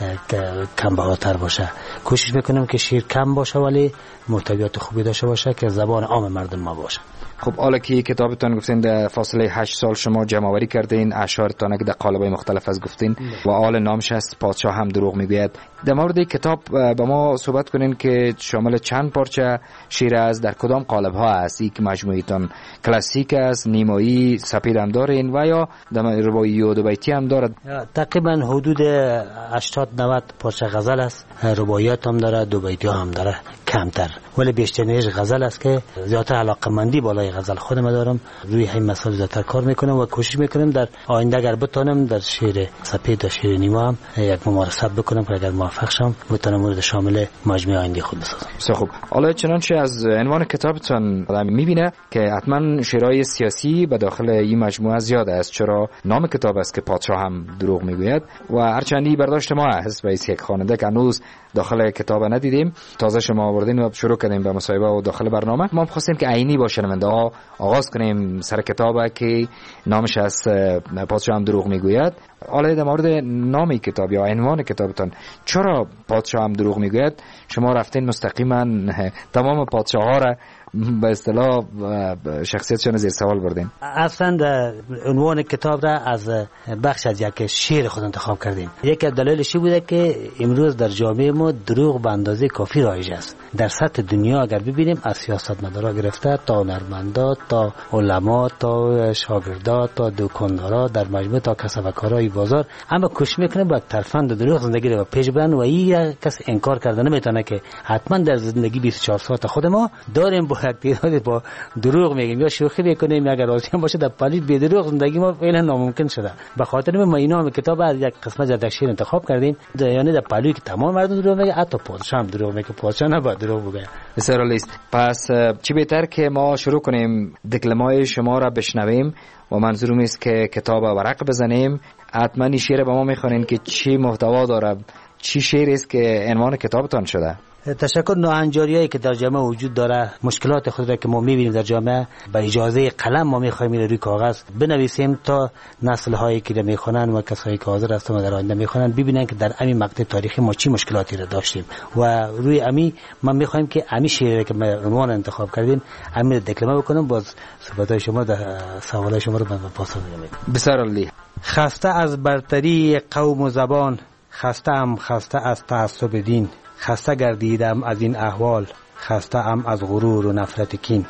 کم بهاتر باشه. کوشش میکنم که شعر کم باشه ولی محتویات خوبی داشته باشه که زبان عام مردم ما باشه. خب حالا که کتابتون گفتین در فاصله هشت سال شما جمع آوری کردین اشعارتون که در قالب‌های مختلف از گفتین و آل نامش است پادشاه هم دروغ میگوید. در مورد کتاب با ما صحبت کنین که شامل چند پارچه شعر است، در کدام قالب ها است؟ یک مجموعه‌تان کلاسیک است، نیمایی، سپید هم دارین و یا در رباعی و دو بیتی هم دارد؟ تقریبا حدود هشتاد نود پارچه غزل است، رباعیات هم داره، دو بیتی هم داره، کمتر ولی بیشترینش غزل است که زیادتر علاقه‌مندی بالای غزل خودم دارم. روی همین مسائل زیادتر کار میکنم و کوشش میکنم در آینده اگر بتونم در شعر سپید و شعر نیما هم یک ممارست بکنم که اگر موفق شم بتونم مورد شامل مجموعه آینده خود بسازم. بسیار خوب. حالا چنانچه از عنوان کتابتون آدم میبینه که حتما شعرهای سیاسی به داخل این مجموعه زیاد است، چرا نام کتاب است که پادشاه هم دروغ میگوید و هرچندی برداشت ما هست و یک خواننده که هنوز داخل کتاب ندیدیم، تازه شما آوردین و شروع کردیم به مصاحبه و داخل برنامه. ما خواستیم که عینی با شنونده ها آغاز کنیم سر کتابه که نامش از پادشاه هم دروغ میگوید. حالا در مورد نام کتاب یا عنوان کتابتان، چرا پادشاه هم دروغ میگوید شما رفتین مستقیما تمام پادشاه ها را به اصطلاح شخصیتشون زیر سوال بردین؟ اصلا عنوان کتاب را از بخش از یک شعر خود انتخاب کردیم. یکی از دلایلش بوده که امروز در جامعه ما دروغ به اندازه کافی رایج است. در سطح دنیا اگر ببینیم از سیاستمدارا گرفته تا هنرمندا تا علما تا شاگردا تا دکاندارا در مجموع تا کسبکارای بازار اما کوشش میکنه با ترفند دروغ زندگی رو پیش ببرن و این کس انکار کردن نمیتونه که حتما در زندگی بیست و چهار ساعت خود ما داریم با یک با دروغ میگیم یا شوخی میکنیم اگر راضی باشه در پالیش به دروغ زندگی ما فعلا ناممکن شده. به خاطر ما اینا کتاب از یک قسمت از شعر انتخاب کردیم، یعنی در پالی که تمام مردم دروغ میگه، حتی پادشاه هم دروغ میگه، پادشاه نباید دروغ بگه. بسیار عالی. پس چی بهتر که ما شروع کنیم دکلمای شما را بشنویم و منظورم است که کتاب ورق بزنیم. حتما این شعر به ما میخوانین که چی محتوا داره، چی شعر است که عنوان کتابتان شده؟ تشکر. ناهنجاریایی که در جامعه وجود داره، مشکلات خود را که ما میبینیم در جامعه، به اجازه قلم ما میخوایم روی کاغذ بنویسیم تا نسل هایی که میخوانن و کسایی که حاضر هستن و در آینده میخوانن ببینن که در همین مقطع تاریخی ما چی مشکلاتی را داشتیم و روی امی ما میخوایم که امی شعری که ما عنوان انتخاب کردیم امی دکلمه بکنم. باز صحبت‌های شما در سوالای شما رو من پاسخ میدم. بسیار عالی. خسته از برتری قوم و زبان، خسته ام خسته از تعصب دین، خسته گردیدم از این احوال، خسته ام از غرور و نفرت کین.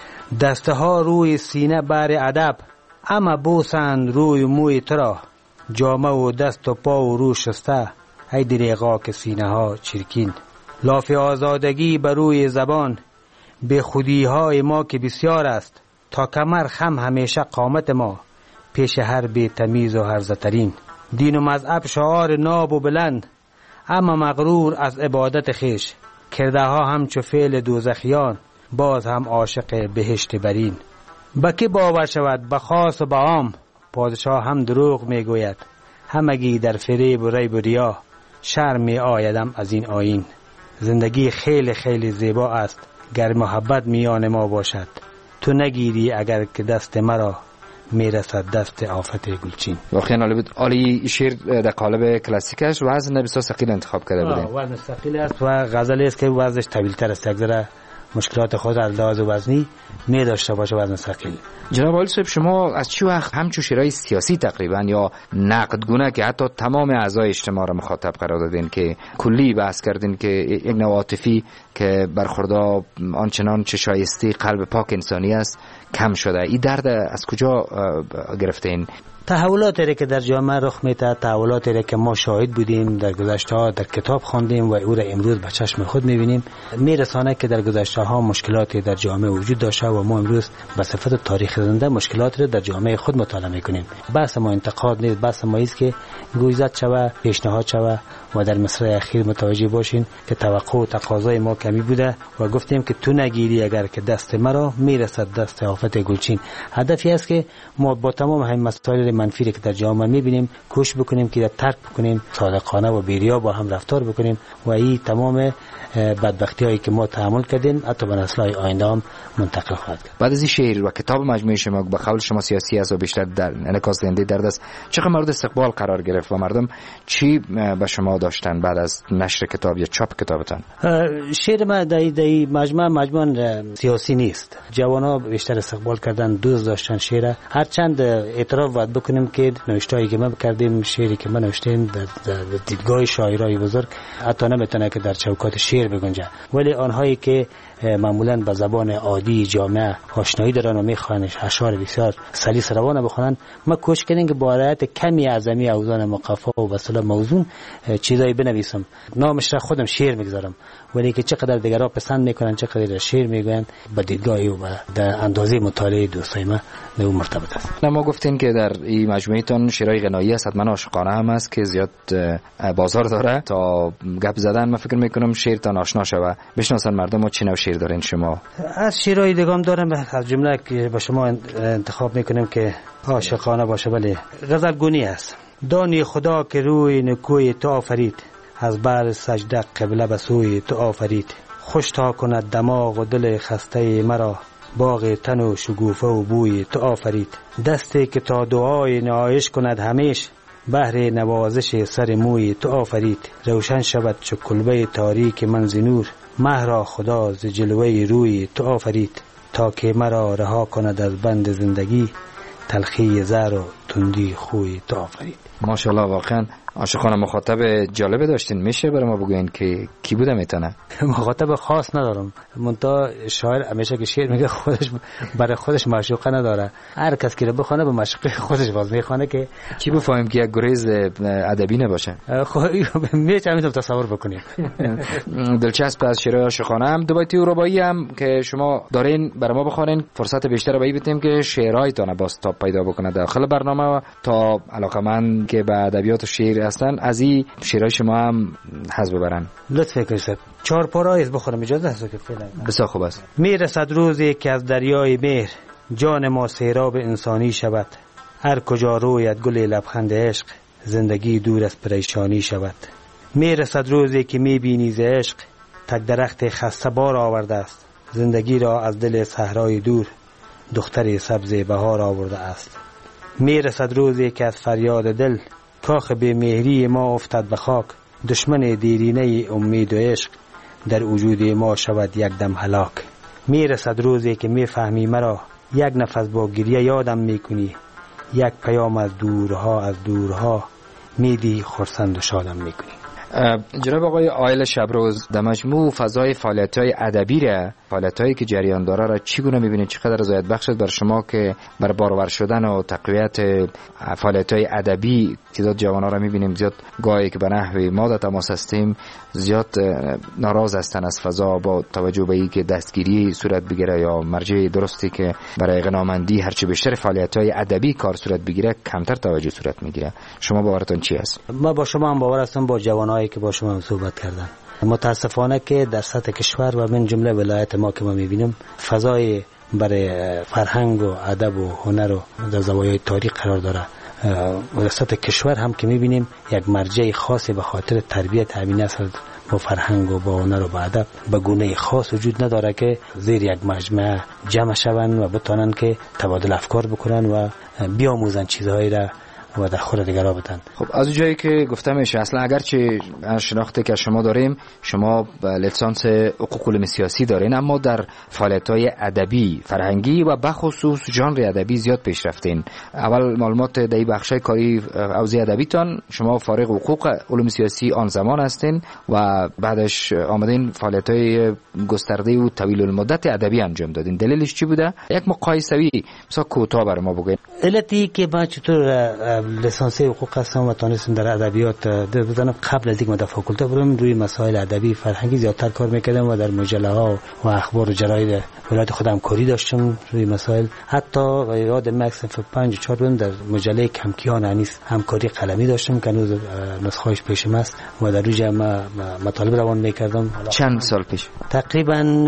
دسته ها روی سینه بر ادب، اما بوسند روی موی ترا، جامه و دست و پا و رو شسته، ای دریغا که سینه ها چرکین. لاف آزادگی بر روی زبان، به خودی های ما که بسیار است، تا کمر خم همیشه قامت ما، پیش هر بی تمیز و هرزترین. دین و مذهب شعار ناب و بلند، اما مغرور از عبادت خیش، کرده ها همچو فعل دوزخیان، باز هم عاشق بهشت برین. با کی باور شود به خاص و به عام، پادشاه هم دروغ میگوید، همگی در فریب و ریب و ریا، شرم می آیدم از این آیین. زندگی خیلی خیلی زیبا است، گر محبت میان ما باشد، تو نگیری اگر که دست مرا، میرسد دست آفت گلچین. واقعا عالی بود. عالی. شعر در قالب کلاسیک است، وزن بسیار ثقیل انتخاب کرده بودین. وزن ثقیل است و غزلی است که وزنش طویل‌تر است، یک ذره مشکلات خود از لحاظ وزنی می داشته باشه وزن ثقیل. جناب عالی صاحب، شما از چه وقت همچو شعرهای سیاسی تقریبا یا نقدگونه که حتی تمام اعضای اجتماع را مخاطب قرار دادین که کلی بحث کردین که یک نوع عاطفی که برخوردار آنچنان چه شایسته قلب پاک انسانی است کم شده، این درد از کجا گرفتین؟ تحولاتی که در جامعه رخ میده، تحولاتی که ما شاهد بودیم در گذشته ها، در کتاب خواندیم و او را امروز به چشم خود میبینیم، میرسانه که در گذشته ها مشکلاتی در جامعه وجود داشته و ما امروز به صفت تاریخ زنده مشکلات را در جامعه خود مطالعه میکنیم. بحث ما انتقاد نیست، بحث ما است که گویزد شوه، پیشنهاد شوه و در مصرع اخیر متوجه باشین که توقع و تقاضای ما کمی بوده و گفتیم که تو نگیری اگر که دست مرا، میرسد دست آفت گلچین. هدفی است که ما با تمام همین مسائل منفی که در جامعه میبینیم کوشش بکنیم که ترک بکنیم، صادقانه و بی‌ریا با هم رفتار بکنیم و این تمام بدبختی هایی که ما تحمل کردیم حتی به نسل‌های آینده هم منتقل خواهد کرد. بعد از این شعر و کتاب مجموعه شما به قول شما سیاسی است و بیشتر در انعکاس دهنده درد است، چقدر مورد استقبال قرار گرفت و مردم چی به شما داشتن بعد از نشر کتاب یا چاپ کتابتان؟ شعر ما در این مجموعه مجموعه سیاسی نیست. جوان‌ها بیشتر استقبال کردن، دوست داشتن شعر. هرچند اعتراف باید بکنیم که نوشته‌ای که ما کردیم، شعری که ما نوشتیم در, در دیدگاه شاعرای بزرگ حتی نمیتونه که در چوکات شعر بگنجه، ولی آنهایی که معمولاً به زبان عادی جامعه آشنایی دارن و میخوان اشعار بسیار سلیس روانه بخونن، ما کوشش کردیم که با رعایت کمی اعظمی اوزان مقفا و بسلا موزون چیزایی بنویسم. نامش را خودم شعر میگذارم، ولی که چقدر دیگرها پسند میکنن، چقدر شعر میگوین، با دیدگاهی و در اندازه مطالعه دوستای ما به اون مرتبط است. ما گفتین که در این مجموعه تون شعرهای غنایی است، حتما عاشقانه هم است که زیاد بازار داره. تا گپ زدن من فکر میکنم شعرتان آشنا شوه، بشناسن مردم و چه نوع شعر دارین شما. از شعرهای دیگه هم دارم، از جمله که با شما انتخاب میکنیم که عاشقانه باشه، ولی غزلگونی است. دانی خدا که روی نکوی تو آفرید، از بر سجده قبله به سوی تو آفرید. خوش تا کند دماغ و دل خسته مرا، باغ تن و شگوفه و بوی تو آفرید. دستی که تا دعای نهایش کند همیش، بهر نوازش سر موی تو آفرید. روشن شود چو کلبه تاریک من ز نور، مه را خدا ز جلوه روی تو آفرید. تا که مرا رها کند از بند زندگی، تلخی زهر و تندی خوی تو آفرید. ماشاءالله واقعا عاشقان مخاطب جالبه داشتین. میشه برای ما بگوین که کی بوده میتونه؟ مخاطب خاص ندارم، منتها شاعر همیشه که شعر میگه خودش برای خودش معشوقه نداره، هر کس که رو بخونه به معشوقه خودش باز میخونه. که چی بفهمیم که یک گریز ادبی نباشه؟ خب میتونم تصور بکنیم. دلچسب از شعر عاشقانه هم دوبایتی و ربایی هم که شما دارین برای ما بخونین، فرصت بیشتر به این بدیم که شعرهایتون باز تا پیدا بکنه داخل برنامه، تا علاقمند که به ادبیات و شعر هستن از این شعرهای شما هم حظ ببرن. لطف کنید. چهار پارایز بخورم اجازه هست که فعلا؟ بسیار خوب است. میرسد روزی که از دریای مهر، جان ما سیراب انسانی شود. هر کجا روید گل لبخند عشق، زندگی دور از پریشانی شود. میرسد روزی که میبینی ز عشق، تک درخت خسته بار آورده است. زندگی را از دل صحرای دور، دختر سبز بهار آورده است. میرسد روزی که از فریاد دل، کاخ بی مهری ما افتد به خاک. دشمن دیرینه امید و عشق، در وجود ما شود یک دم هلاک. میرسد روزی که میفهمی مرا، یک نفس با گریه یادم میکنی. یک پیام از دورها از دورها، میدی خرسند و شادم میکنی. جناب آقای عایل شبروز، در مجموع فضای فعالیت‌های ادبی را، فعالیت‌هایی که جریان داره را چگونه می‌بینید؟ چقدر رضایت بخش است بر شما که بر بارآور شدن و تقویت فعالیت‌های ادبی تعداد جوان‌ها را می‌بینیم زیاد گاهی که به نحوی ما در تماس هستیم زیاد ناراض هستند از فضا، با توجه به اینکه دستگیری صورت بگیره یا مرجع درستی که برای غنامندی هرچه بیشتر فعالیت‌های ادبی کار صورت بگیره کمتر توجه صورت می‌گیره. شما باورتون چی است؟ ما با شما هم باور هستم، با جوانایی که با شما هم صحبت کردن. متاسفانه که در سطح کشور و من جمله ولایت ما که ما می‌بینیم فضای برای فرهنگ و ادب و هنر و در زوایای تاریخ قرار داره. در سطح کشور هم که می‌بینیم یک مرجع خاصی به خاطر تربیت همین نسل با فرهنگ و با هنر و با ادب به گونه خاص وجود نداره که زیر یک مجمع جمع شوند و بتونن که تبادل افکار بکنن و بیاموزن چیزهایی را و در خور دیگرها بدن. خب از جایی که گفتم میشه اصلا اگرچه شناختی که شما داریم، شما لیسانس حقوق علوم سیاسی دارین، اما در فعالیت‌های ادبی فرهنگی و بخصوص ژانر ادبی زیاد پیشرفتین. اول معلومات در این بخشای کاری حوزه ادبیتان، شما فارغ حقوق علوم سیاسی آن زمان هستین و بعدش آمدین فعالیت‌های گسترده و طویل المدت ادبی انجام دادین. دلیلش چی بوده؟ یک مقایسه‌ای مثلا کوتاه برای ما بگین. علتی که ما چطور لیسانس حقوق هستم و تونستم در ادبیات بزنم، قبل از اینکه من در فاکولته برم روی مسائل ادبی فرهنگی زیادتر کار میکردم و در مجله ها و اخبار و جراید ولایت خودم کاری داشتم روی مسائل. حتی یاد مکس پنج چهار بودم در مجله کمکیان انیس همکاری قلمی داشتم که هنوز نسخه‌اش پیشم است و در روی ما مطالب روان میکردم. چند سال پیش؟ تقریبا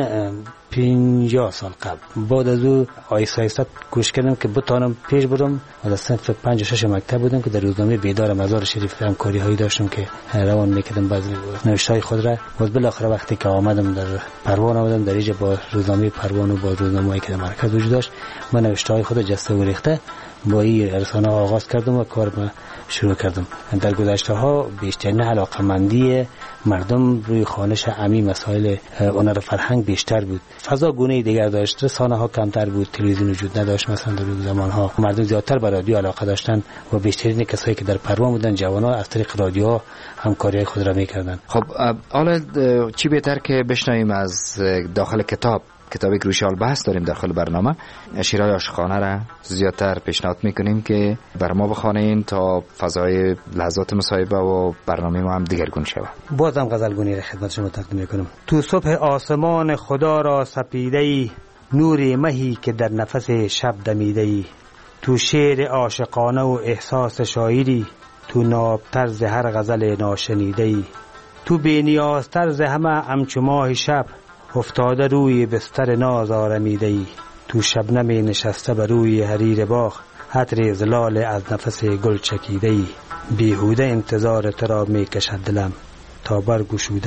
پنجاه سال قبل. بعد از او آیسته آیسته کوشش کردم که بتونم پیش برم و در صنف پنج و شش مکتب بودم که در روزنامه بیدار مزار شریف همکاری هایی داشتم که روان میکردم بعضی نوشته‌های خود را. باز بالاخره وقتی که آمدم در پروان آمدم در اینجا با روزنامه پروان و با روزنامه‌ای که در مرکز وجود داشت من نوشته‌های خود جسته و ریخته با این رسانه آغاز کردم و کار ما شروع کردم. در گذشته ها بیشترین علاقمندی مردم روی خوانش عمی مسائل هنر فرهنگ بیشتر بود. فضا گونه دیگر داشت، رسانه ها کمتر بود، تلویزیون وجود نداشت. مثلا در زمان ها مردم زیادتر به رادیو علاقه داشتن و بیشترین کسایی که در پروان بودن جوانان از طریق رادیو همکاری خود را میکردن. خب حالا چی بهتر که بشنویم از داخل کتاب، کتابی که روش بحث داریم داخل برنامه، شعرهای عاشقانه را زیادتر پیشنهاد میکنیم که بر ما بخوانین تا فضای لحظات مصاحبه و برنامه ما هم دیگرگون شود. بازم غزلگونی را خدمت شما تقدیم میکنم. تو صبح آسمان خدا را سپیده‌ای، نور مهی که در نفس شب دمیده‌ای، تو شعر عاشقانه و احساس شاعری، تو نابتر ز هر غزل ناشنیده‌ای، تو بی‌نیازتر ز همه همچو ماه شب، افتاده روی بستر ناز آرمیده‌ای، تو شبنم نشسته بر روی حریر باغ، عطر زلال از نفس گل چکیده‌ای، بیهوده انتظار تو را میکشد دلم، تا برگشوده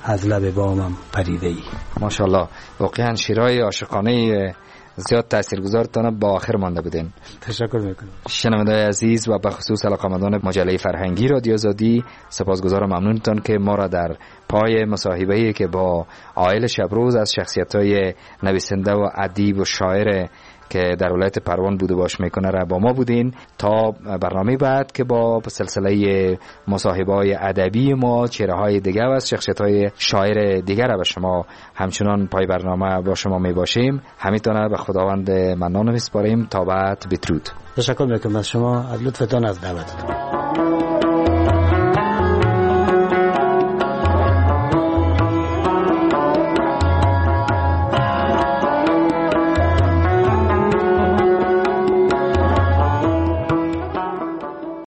از لب بامم پریده ای. ماشاءالله، واقعا شعرهای عاشقانه زیاد تاثیرگذارتان با آخر مانده بودین. تشکر میکنم. شنونده‌های عزیز و به خصوص علاقه‌مندان مجله فرهنگی رادیو آزادی، سپاسگزارم، ممنونتان که ما را در پای مصاحبه‌ای که با عائل شبروز از شخصیت‌های نویسنده و ادیب و شاعر که در ولایت پروان بود و باش میکنه را با ما بودین. تا برنامه بعد که با سلسله مصاحبه‌های ادبی ما چهره‌های دیگر و از شخصیت‌های شاعر دیگر را به شما همچنان پای برنامه با شما میباشیم. همیتونه به خداوند منان میسپاریم. تا بعد، بدرود. تشکر میکنم از شما، از لطفتان، از دعوتتان.